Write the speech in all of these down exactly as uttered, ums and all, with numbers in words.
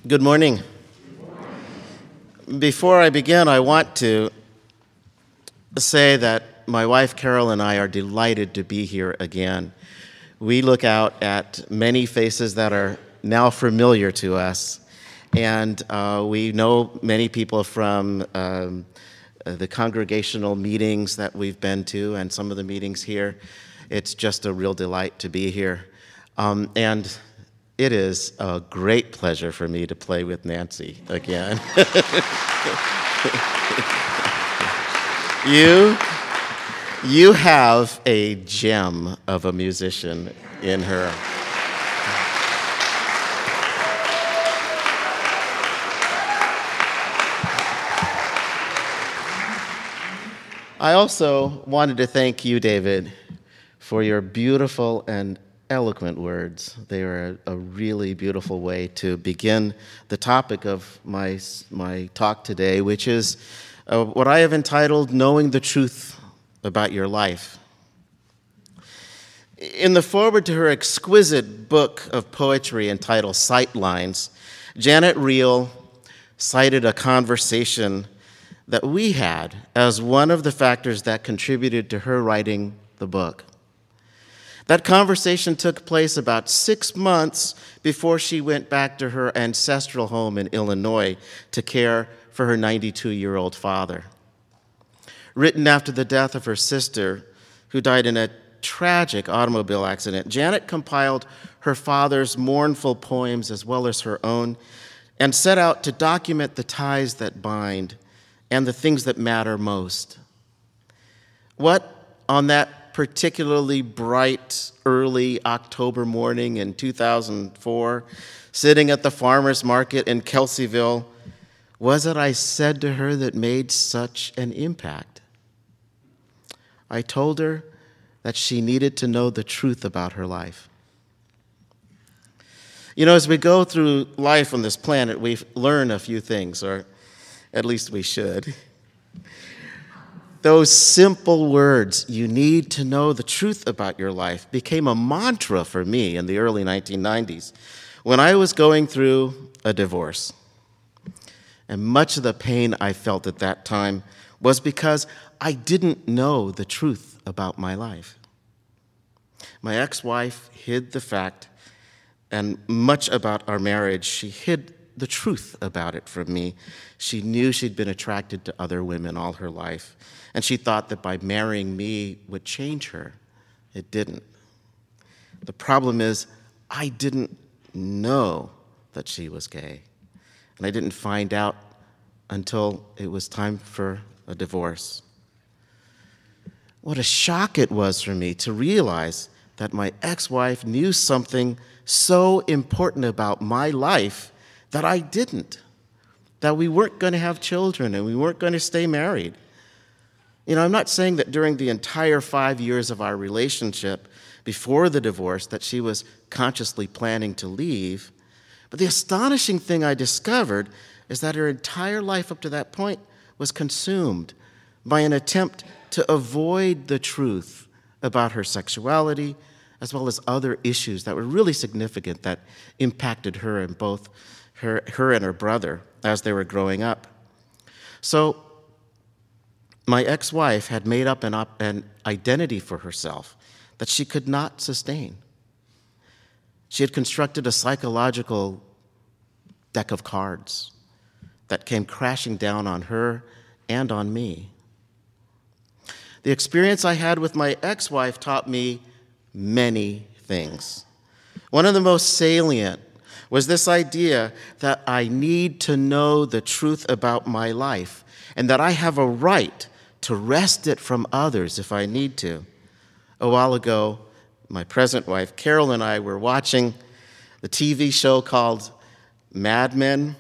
Good morning. Before I begin, I want to say that my wife Carol and I are delighted to be here again. We look out at many faces that are now familiar to us, and uh, we know many people from um, the congregational meetings that we've been to and some of the meetings here. It's just a real delight to be here. Um, and it is a great pleasure for me to play with Nancy again. you, you have a gem of a musician in her. I also wanted to thank you, David, for your beautiful and eloquent words. They are a, a really beautiful way to begin the topic of my, my talk today, which is uh, what I have entitled Knowing the Truth About Your Life. In the foreword to her exquisite book of poetry entitled Sightlines, Janet Riehl cited a conversation that we had as one of the factors that contributed to her writing the book. That conversation took place about six months before she went back to her ancestral home in Illinois to care for her ninety-two-year-old father. Written after the death of her sister, who died in a tragic automobile accident, Janet compiled her father's mournful poems as well as her own and set out to document the ties that bind and the things that matter most. What, on that particularly bright, early October morning in two thousand four, sitting at the farmer's market in Kelseyville, was it I said to her that made such an impact? I told her that she needed to know the truth about her life. You know, as we go through life on this planet, we learn a few things, or at least we should. Those simple words, you need to know the truth about your life, became a mantra for me in the early nineteen nineties when I was going through a divorce. And much of the pain I felt at that time was because I didn't know the truth about my life. My ex-wife hid the fact, and much about our marriage, she hid the truth about it from me. She knew she'd been attracted to other women all her life, and she thought that by marrying me would change her. It didn't. The problem is, I didn't know that she was gay, and I didn't find out until it was time for a divorce. What a shock it was for me to realize that my ex-wife knew something so important about my life that I didn't, that we weren't going to have children and we weren't going to stay married. You know, I'm not saying that during the entire five years of our relationship before the divorce that she was consciously planning to leave, but the astonishing thing I discovered is that her entire life up to that point was consumed by an attempt to avoid the truth about her sexuality, as well as other issues that were really significant that impacted her and both her, her and her brother as they were growing up. So my ex-wife had made up an, op- an identity for herself that she could not sustain. She had constructed a psychological deck of cards that came crashing down on her and on me. The experience I had with my ex-wife taught me many things. One of the most salient was this idea that I need to know the truth about my life and that I have a right to wrest it from others if I need to. A while ago, my present wife, Carol, and I were watching the T V show called Mad Men.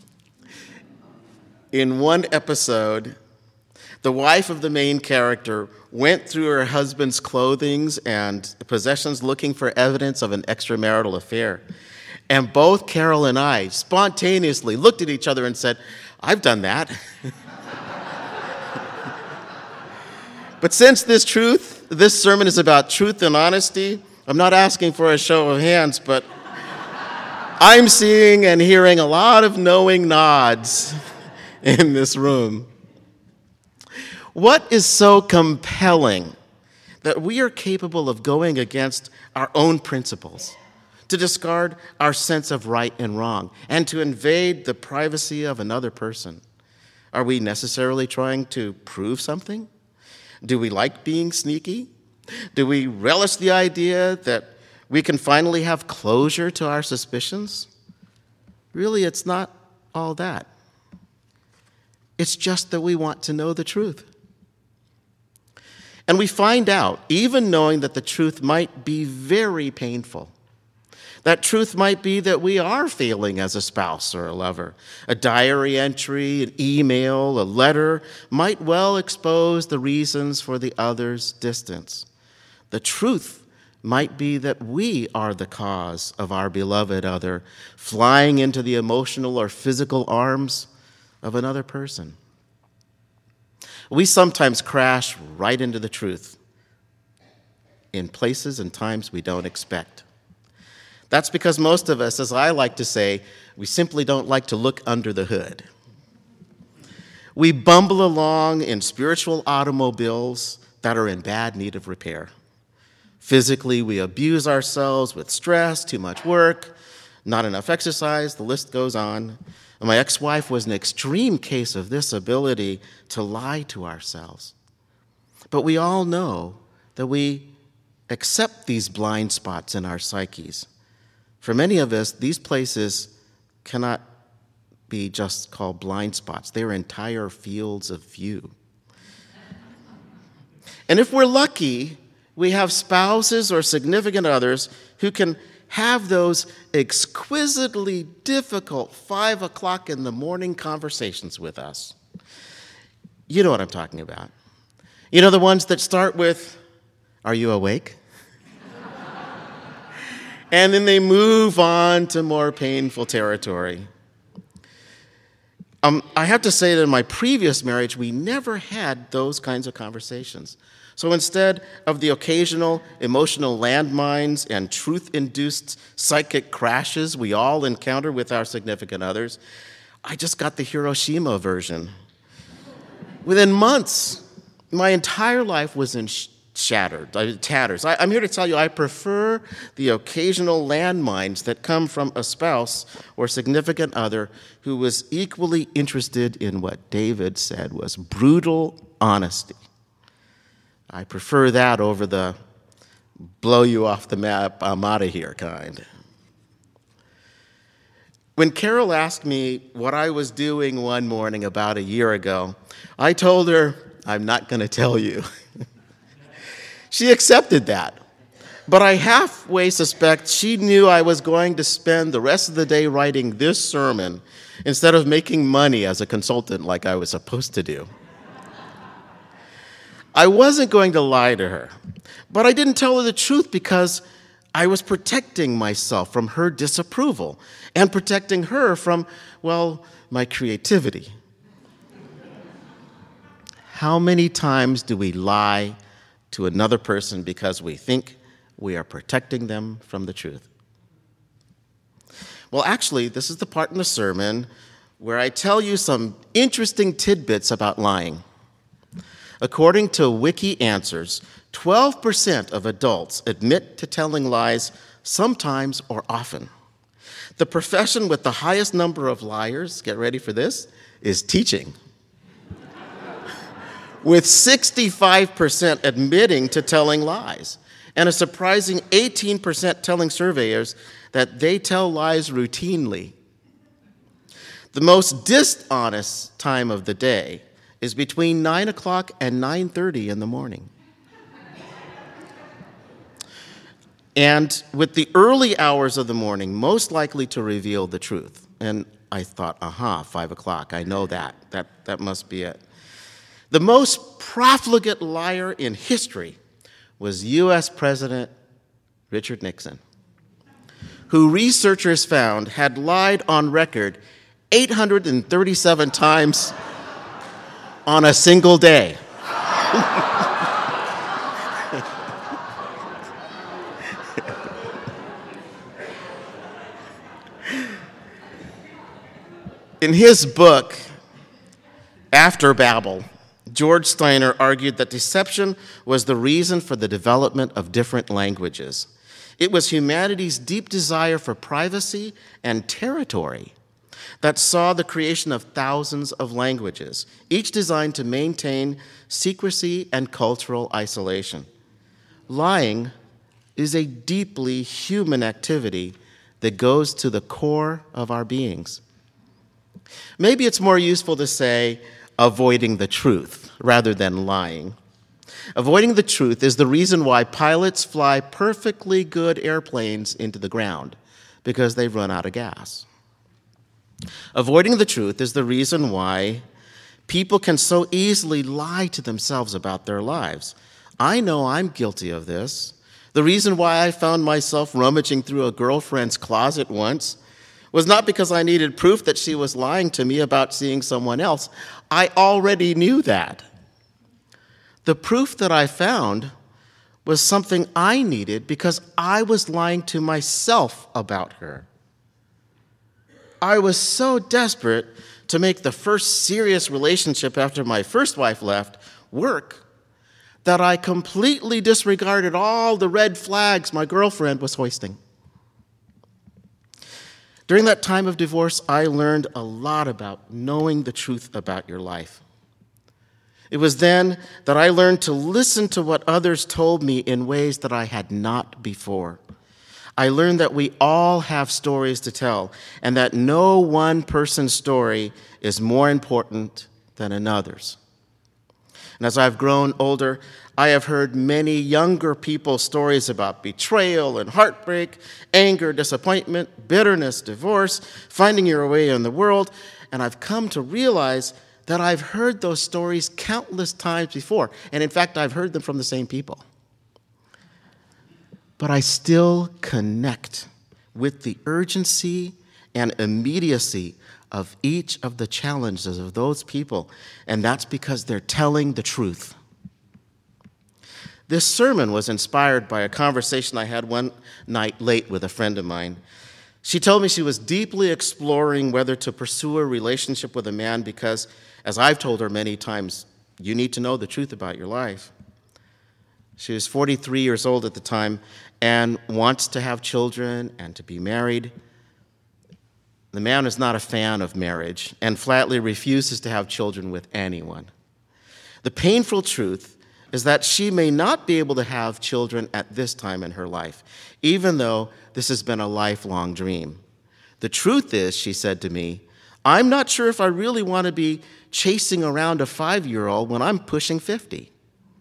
In one episode, the wife of the main character went through her husband's clothing and possessions looking for evidence of an extramarital affair. And both Carol and I spontaneously looked at each other and said, I've done that. But since this truth, this sermon is about truth and honesty, I'm not asking for a show of hands, but I'm seeing and hearing a lot of knowing nods in this room. What is so compelling that we are capable of going against our own principles, to discard our sense of right and wrong, and to invade the privacy of another person? Are we necessarily trying to prove something? Do we like being sneaky? Do we relish the idea that we can finally have closure to our suspicions? Really, it's not all that. It's just that we want to know the truth. And we find out, even knowing that the truth might be very painful. That truth might be that we are failing as a spouse or a lover. A diary entry, an email, a letter might well expose the reasons for the other's distance. The truth might be that we are the cause of our beloved other flying into the emotional or physical arms of another person. We sometimes crash right into the truth in places and times we don't expect. That's because most of us, as I like to say, we simply don't like to look under the hood. We bumble along in spiritual automobiles that are in bad need of repair. Physically, we abuse ourselves with stress, too much work, not enough exercise, the list goes on. And my ex-wife was an extreme case of this ability to lie to ourselves. But we all know that we accept these blind spots in our psyches. For many of us, these places cannot be just called blind spots. They're entire fields of view. And if we're lucky, we have spouses or significant others who can have those exquisitely difficult five o'clock in the morning conversations with us. You know what I'm talking about. You know, the ones that start with, "Are you awake?" And then they move on to more painful territory. Um, I have to say that in my previous marriage, we never had those kinds of conversations. So instead of the occasional emotional landmines and truth-induced psychic crashes we all encounter with our significant others, I just got the Hiroshima version. Within months, my entire life was in sh- shattered, uh, tatters. I, I'm here to tell you I prefer the occasional landmines that come from a spouse or significant other who was equally interested in what David said was brutal honesty. I prefer that over the blow you off the map, I'm out of here kind. When Carol asked me what I was doing one morning about a year ago, I told her, I'm not going to tell you. She accepted that. But I halfway suspect she knew I was going to spend the rest of the day writing this sermon instead of making money as a consultant like I was supposed to do. I wasn't going to lie to her, but I didn't tell her the truth because I was protecting myself from her disapproval and protecting her from, well, my creativity. How many times do we lie to another person because we think we are protecting them from the truth? Well, actually, this is the part in the sermon where I tell you some interesting tidbits about lying. According to Wiki Answers, twelve percent of adults admit to telling lies sometimes or often. The profession with the highest number of liars, get ready for this, is teaching. With sixty-five percent admitting to telling lies, and a surprising eighteen percent telling surveyors that they tell lies routinely. The most dishonest time of the day is between nine o'clock and nine thirty in the morning. And with the early hours of the morning, most likely to reveal the truth. And I thought, aha, five o'clock, I know that. That, that must be it. The most profligate liar in history was U S President Richard Nixon, who researchers found had lied on record eight hundred thirty-seven times on a single day. In his book, After Babel, George Steiner argued that deception was the reason for the development of different languages. It was humanity's deep desire for privacy and territory that saw the creation of thousands of languages, each designed to maintain secrecy and cultural isolation. Lying is a deeply human activity that goes to the core of our beings. Maybe it's more useful to say avoiding the truth rather than lying. Avoiding the truth is the reason why pilots fly perfectly good airplanes into the ground, because they've run out of gas. Avoiding the truth is the reason why people can so easily lie to themselves about their lives. I know I'm guilty of this. The reason why I found myself rummaging through a girlfriend's closet once was not because I needed proof that she was lying to me about seeing someone else. I already knew that. The proof that I found was something I needed because I was lying to myself about her. I was so desperate to make the first serious relationship after my first wife left work that I completely disregarded all the red flags my girlfriend was hoisting. During that time of divorce, I learned a lot about knowing the truth about your life. It was then that I learned to listen to what others told me in ways that I had not before. I learned that we all have stories to tell, and that no one person's story is more important than another's. And as I've grown older, I have heard many younger people's stories about betrayal and heartbreak, anger, disappointment, bitterness, divorce, finding your way in the world, and I've come to realize that I've heard those stories countless times before, and in fact, I've heard them from the same people. But I still connect with the urgency and immediacy of each of the challenges of those people, and that's because they're telling the truth. This sermon was inspired by a conversation I had one night late with a friend of mine. She told me she was deeply exploring whether to pursue a relationship with a man because, as I've told her many times, you need to know the truth about your life. She was forty-three years old at the time and wants to have children and to be married. The man is not a fan of marriage and flatly refuses to have children with anyone. The painful truth is that she may not be able to have children at this time in her life, even though this has been a lifelong dream. The truth is, she said to me, I'm not sure if I really want to be chasing around a five-year-old when I'm pushing fifty.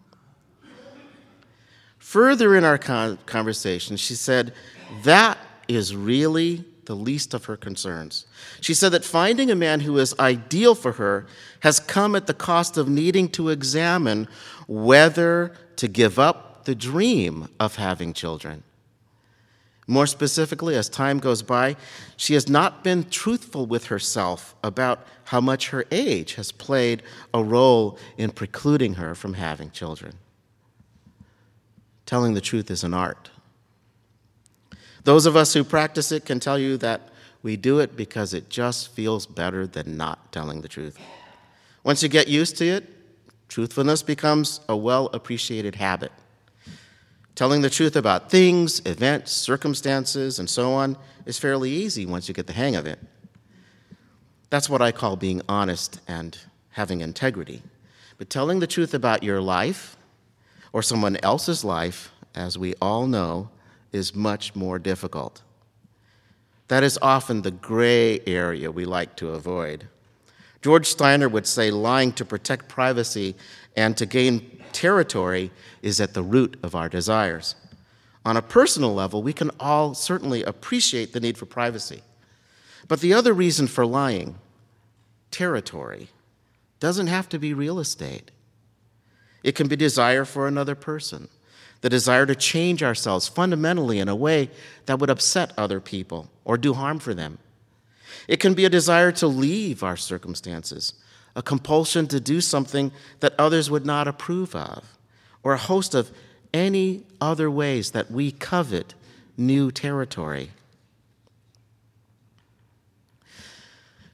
Further in our con- conversation, she said, that is really the least of her concerns. She said that finding a man who is ideal for her has come at the cost of needing to examine whether to give up the dream of having children. More specifically, as time goes by, she has not been truthful with herself about how much her age has played a role in precluding her from having children. Telling the truth is an art. Those of us who practice it can tell you that we do it because it just feels better than not telling the truth. Once you get used to it, truthfulness becomes a well-appreciated habit. Telling the truth about things, events, circumstances, and so on is fairly easy once you get the hang of it. That's what I call being honest and having integrity. But telling the truth about your life or someone else's life, as we all know, is much more difficult. That is often the gray area we like to avoid. George Steiner would say lying to protect privacy and to gain territory is at the root of our desires. On a personal level, we can all certainly appreciate the need for privacy. But the other reason for lying, territory, doesn't have to be real estate. It can be desire for another person, the desire to change ourselves fundamentally in a way that would upset other people or do harm for them. It can be a desire to leave our circumstances, a compulsion to do something that others would not approve of, or a host of any other ways that we covet new territory.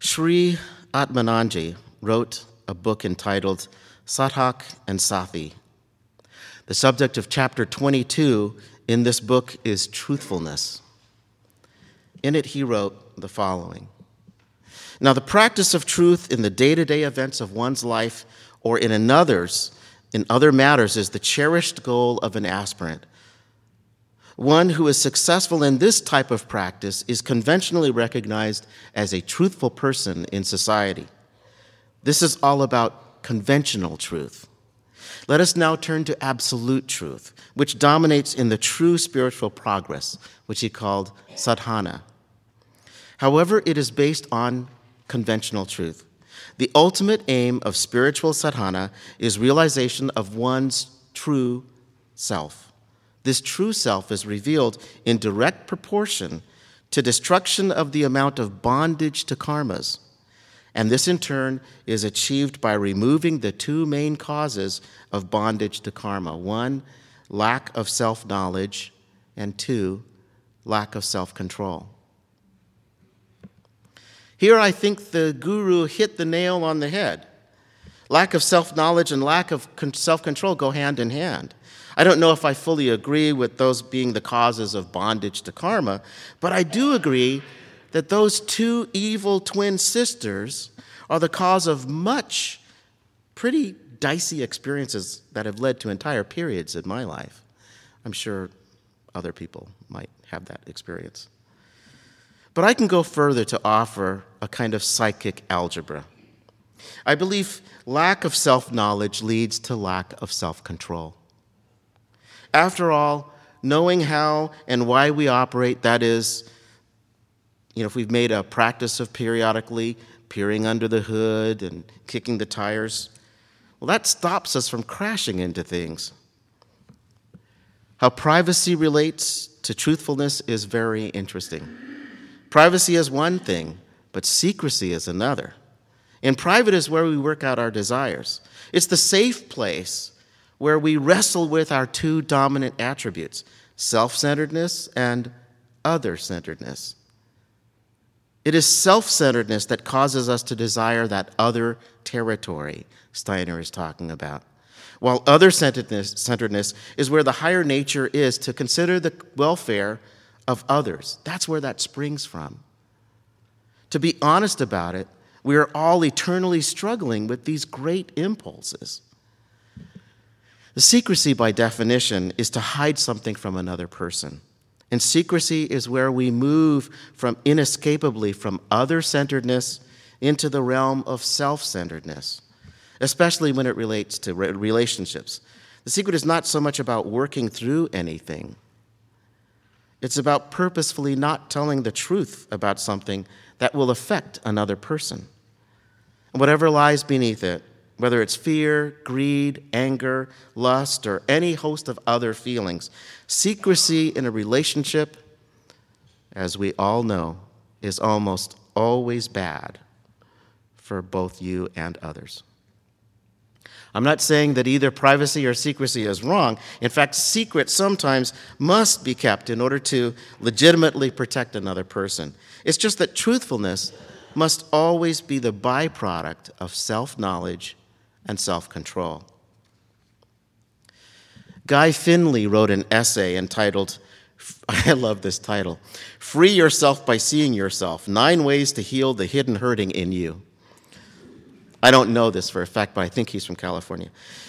Sri Atmananji wrote a book entitled Sadhak and Sathi. The subject of chapter twenty-two in this book is truthfulness. In it, he wrote the following. Now, the practice of truth in the day-to-day events of one's life or in another's, in other matters, is the cherished goal of an aspirant. One who is successful in this type of practice is conventionally recognized as a truthful person in society. This is all about conventional truth. Let us now turn to absolute truth, which dominates in the true spiritual progress, which he called sadhana. However, it is based on conventional truth. The ultimate aim of spiritual sadhana is realization of one's true self. This true self is revealed in direct proportion to destruction of the amount of bondage to karmas. And this, in turn, is achieved by removing the two main causes of bondage to karma. One, lack of self-knowledge, and two, lack of self-control. Here, I think the guru hit the nail on the head. Lack of self-knowledge and lack of self-control go hand in hand. I don't know if I fully agree with those being the causes of bondage to karma, but I do agree that those two evil twin sisters are the cause of much pretty dicey experiences that have led to entire periods in my life. I'm sure other people might have that experience. But I can go further to offer a kind of psychic algebra. I believe lack of self-knowledge leads to lack of self-control. After all, knowing how and why we operate, that is, you know, if we've made a practice of periodically peering under the hood and kicking the tires, well, that stops us from crashing into things. How privacy relates to truthfulness is very interesting. Privacy is one thing, but secrecy is another. In private is where we work out our desires. It's the safe place where we wrestle with our two dominant attributes, self-centeredness and other-centeredness. It is self-centeredness that causes us to desire that other territory Steiner is talking about, while other-centeredness centeredness is where the higher nature is to consider the welfare of others. That's where that springs from. To be honest about it, we are all eternally struggling with these great impulses. The secrecy, by definition, is to hide something from another person. And secrecy is where we move from inescapably from other-centeredness into the realm of self-centeredness, especially when it relates to relationships. The secret is not so much about working through anything. It's about purposefully not telling the truth about something that will affect another person. And whatever lies beneath it, whether it's fear, greed, anger, lust, or any host of other feelings, secrecy in a relationship, as we all know, is almost always bad for both you and others. I'm not saying that either privacy or secrecy is wrong. In fact, secrets sometimes must be kept in order to legitimately protect another person. It's just that truthfulness must always be the byproduct of self-knowledge and self-control. Guy Finley wrote an essay entitled, I love this title, Free Yourself by Seeing Yourself, Nine Ways to Heal the Hidden Hurting in You. I don't know this for a fact, but I think he's from California.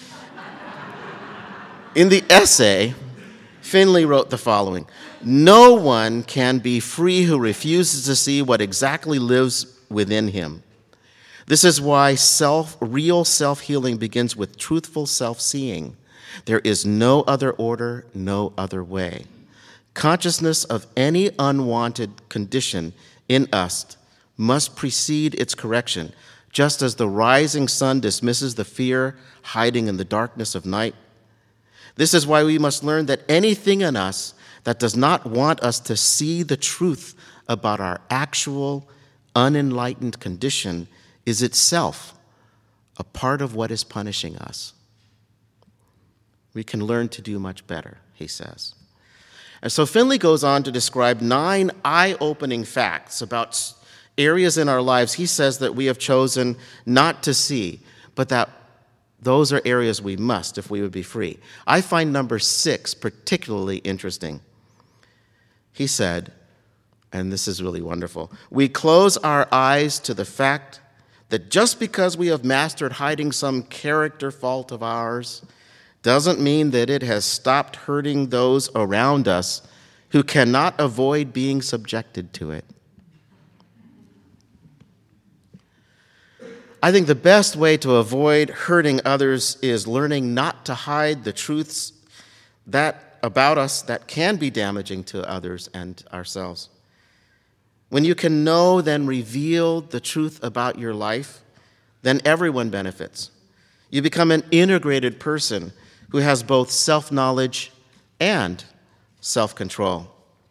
In the essay, Finley wrote the following: no one can be free who refuses to see what exactly lives within him. This is why self, real self-healing begins with truthful self-seeing. There is no other order, no other way. Consciousness of any unwanted condition in us must precede its correction, just as the rising sun dismisses the fear hiding in the darkness of night. This is why we must learn that anything in us that does not want us to see the truth about our actual unenlightened condition is itself a part of what is punishing us. We can learn to do much better, he says. And so Finley goes on to describe nine eye-opening facts about areas in our lives he says that we have chosen not to see, but that those are areas we must if we would be free. I find number six particularly interesting. He said, and this is really wonderful, we close our eyes to the fact that just because we have mastered hiding some character fault of ours doesn't mean that it has stopped hurting those around us who cannot avoid being subjected to it. I think the best way to avoid hurting others is learning not to hide the truths that about us that can be damaging to others and ourselves. When you can know, then reveal the truth about your life, then everyone benefits. You become an integrated person who has both self-knowledge and self-control.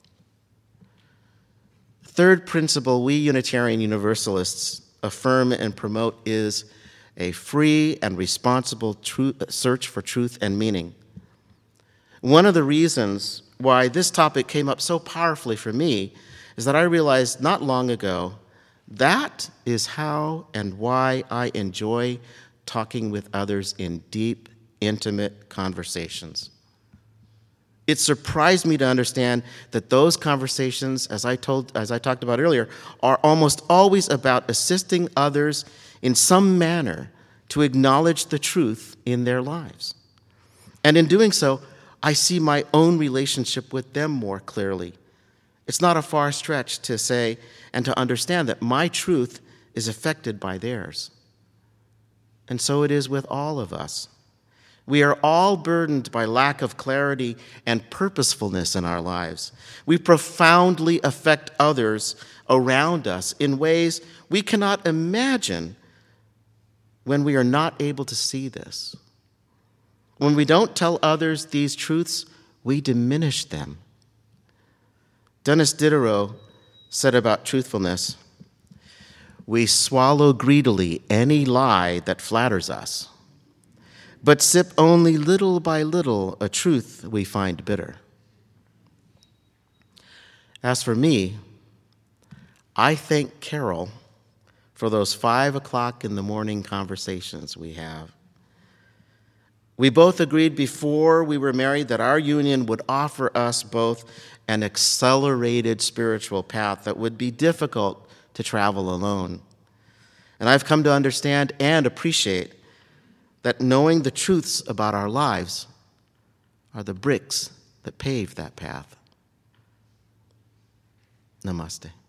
Third principle we Unitarian Universalists affirm and promote is a free and responsible truth, search for truth and meaning. One of the reasons why this topic came up so powerfully for me is that I realized not long ago that is how and why I enjoy talking with others in deep, intimate conversations. It surprised me to understand that those conversations, as I told, as I talked about earlier, are almost always about assisting others in some manner to acknowledge the truth in their lives. And in doing so, I see my own relationship with them more clearly. It's not a far stretch to say and to understand that my truth is affected by theirs. And so it is with all of us. We are all burdened by lack of clarity and purposefulness in our lives. We profoundly affect others around us in ways we cannot imagine when we are not able to see this. When we don't tell others these truths, we diminish them. Dennis Diderot said about truthfulness, "We swallow greedily any lie that flatters us, but sip only little by little a truth we find bitter." As for me, I thank Carol for those five o'clock in the morning conversations we have. We both agreed before we were married that our union would offer us both an accelerated spiritual path that would be difficult to travel alone. And I've come to understand and appreciate that knowing the truths about our lives are the bricks that pave that path. Namaste.